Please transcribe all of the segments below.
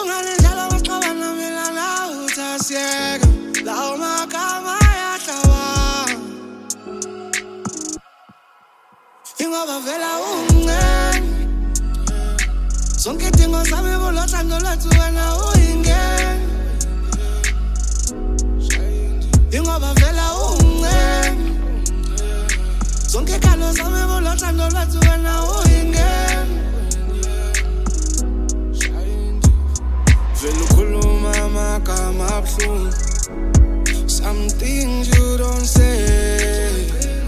Kungani njalo baxabana mina nawe uthasiyeka lawo magama ayahlawa Ingoba vela ungene Zonke idingo zami kulothando lwethu wena uyingene Ingoba vela ungene Zonke ikhalo zami kulothando lwethu wena uyingene Vele ukhuluma amagama abuhlungu Some things you don't say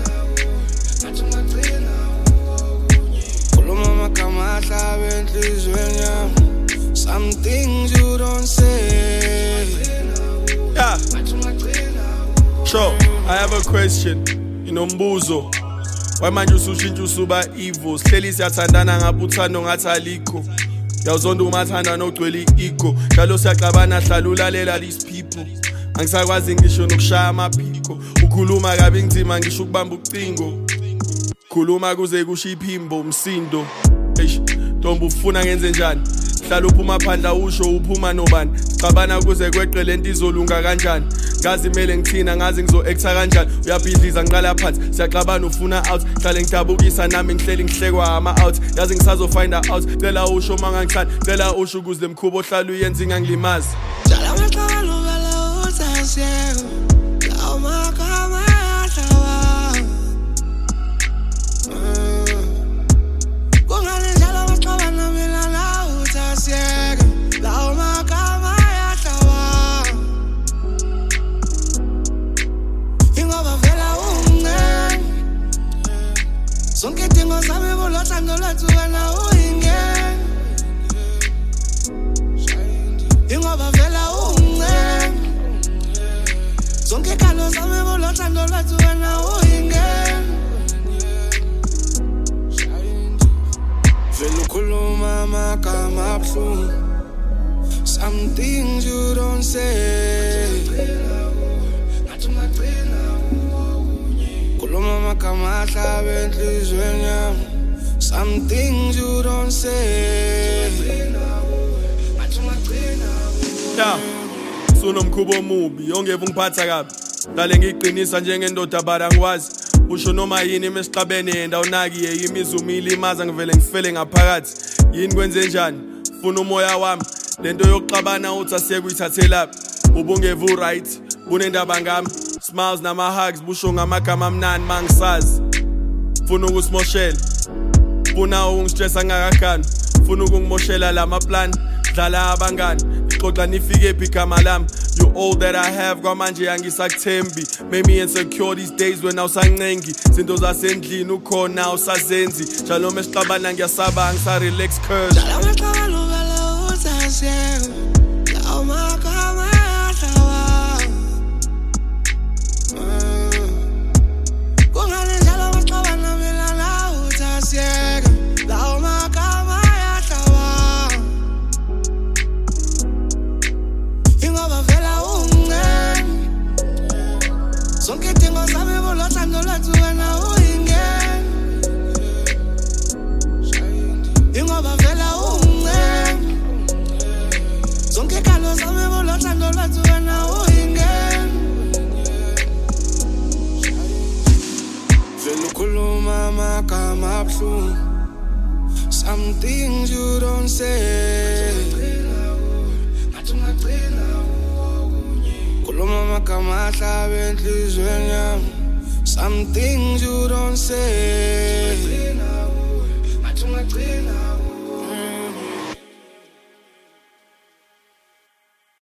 Khuluma amagama ahlaba enhlizweni yami Some things you don't say Yeah. Sure, I have a question. Inombuzo. Why manje usushintsha usuba evil? Sihleli siyathandana ngabuthando ngathi alikho. Yawuzonda umathanda nogcwele ego. Njalo siyaxabana hlala ulalela these people. Angisakwazi ngisho nokushaya amaphiko. Ukhuluma kabi ngizima ngisho ukubamba ucingo. Khuluma kuze kusho iphimbo umsindo. Eish, Ntombi ufuna ngenze njani? Hlala uphuma phandla usho uphuma nobani. Xabana kuze kweqe lento izolunga kanjani? Ngazi mele ngithina ngazi ngizo-acta kanjani Uyabhidliza ngiqala phansi siyaxabana ufuna out Hlale ngidabukisa nami ngihleli ngihlekwa ama-out Yazi ngisazo-find out Cela usho mangangithandi Cela usho ukuze mkhubo ohlala uyenza ingangilimazi Njalo amaqabalo vele uthasiyeka lawo magama ayahlawa Kungani njalo baxabana mina nawe uthasiyeka lawo magama ayahlawa Ingoba vela ungene Zonke idingo zami kulothando lwethu wena uyingene Ingoba vela ungene Zonke ikhalo zami kulothando lwethu wena uyingene Vele ukhuluma amagama abuhlungu Some things you don't say Khuluma amagama ahlaba enhlizweni yami Some things you don't say Yeah, sunomkhubo omubi ongeve ungiphatha kabi Dale ngiqinisa njengendoda bara ngikwazi Usho noma yini mesixabene yenda unaki yeyimizi umilimaza ngivele ngifele ngaphakathi Yini kwenze njani? Funa umoya wami Lento yokuxabana uthi asiyekuyithathelaphi Ubungeve right bunendaba ngami Smiles nama-hugs busho ngamagama amnani mangisazi Funa ukusimoshela Funa ungistressa ngakakhani Funa ukungimoshela lamaplan Dlala abangani Ixoxa nifike phi igama lami You all that I have kwamanje angisakuthembi Made me insecure these days when awusancengi Zinto zasendlini ukhona awusazenzi Njalo mesixabana ngiyasaba angisa-relax curse Njalo amaqabalo vele uthasiyeka lawo magama ayahlawa Kungani njalo baxabana mina nawe uthasiyeka lawo magama ayahlawa Ingoba vela ungene Zonke idingo zami kulothando lwethu wena uyingene Ingoba vela ungene Zonke ikhalo zami kulothando lwethu wena uyingene Vele ukhuluma amagama abuhlungu Some things you don't say Khuluma amagama ahlaba enhlizweni yami Some things you don't say